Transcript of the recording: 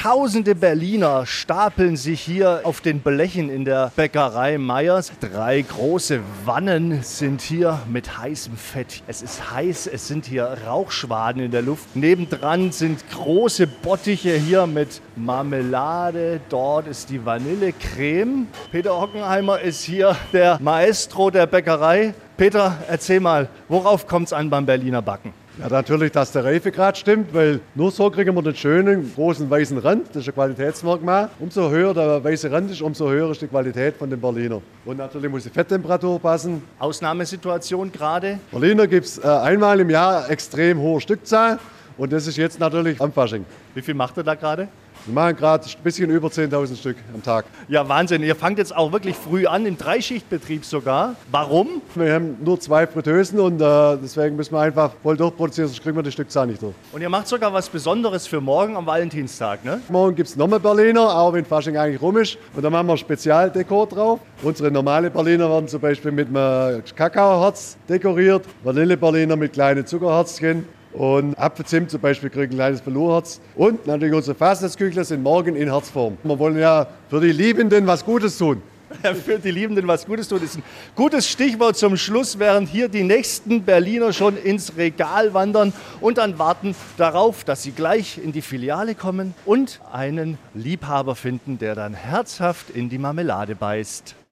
Tausende Berliner stapeln sich hier auf den Blechen in der Bäckerei Meyers. 3 große Wannen sind hier mit heißem Fett. Es ist heiß, es sind hier Rauchschwaden in der Luft. Nebendran sind große Bottiche hier mit Marmelade. Dort ist die Vanillecreme. Peter Hockenheimer ist hier der Maestro der Bäckerei. Peter, erzähl mal, worauf kommt es an beim Berliner Backen? Ja, natürlich, dass der Reifegrad stimmt, weil nur so kriegen wir den schönen, großen, weißen Rand. Das ist ein Qualitätsmerkmal. Umso höher der weiße Rand ist, umso höher ist die Qualität von dem Berliner. Und natürlich muss die Fetttemperatur passen. Ausnahmesituation gerade? Berliner gibt es einmal im Jahr extrem hohe Stückzahl. Und das ist jetzt natürlich am Fasching. Wie viel macht ihr da gerade? Wir machen gerade ein bisschen über 10.000 Stück am Tag. Ja, Wahnsinn. Ihr fangt jetzt auch wirklich früh an, im Dreischichtbetrieb sogar. Warum? Wir haben nur 2 Fritteusen und deswegen müssen wir einfach voll durchproduzieren, sonst kriegen wir die Stückzahl nicht durch. Und ihr macht sogar was Besonderes für morgen am Valentinstag, ne? Morgen gibt es nochmal Berliner, auch wenn Fasching eigentlich rum ist. Und da machen wir Spezialdekor drauf. Unsere normale Berliner werden zum Beispiel mit einem Kakaoherz dekoriert, Vanilleberliner mit kleinen Zuckerherzchen. Und Apfelzimt zum Beispiel kriegen ein kleines Velourherz. Und natürlich unsere Fastnessküchler sind morgen in Herzform. Wir wollen ja für die Liebenden was Gutes tun. Für die Liebenden was Gutes tun ist ein gutes Stichwort zum Schluss, während hier die nächsten Berliner schon ins Regal wandern und dann warten darauf, dass sie gleich in die Filiale kommen und einen Liebhaber finden, der dann herzhaft in die Marmelade beißt.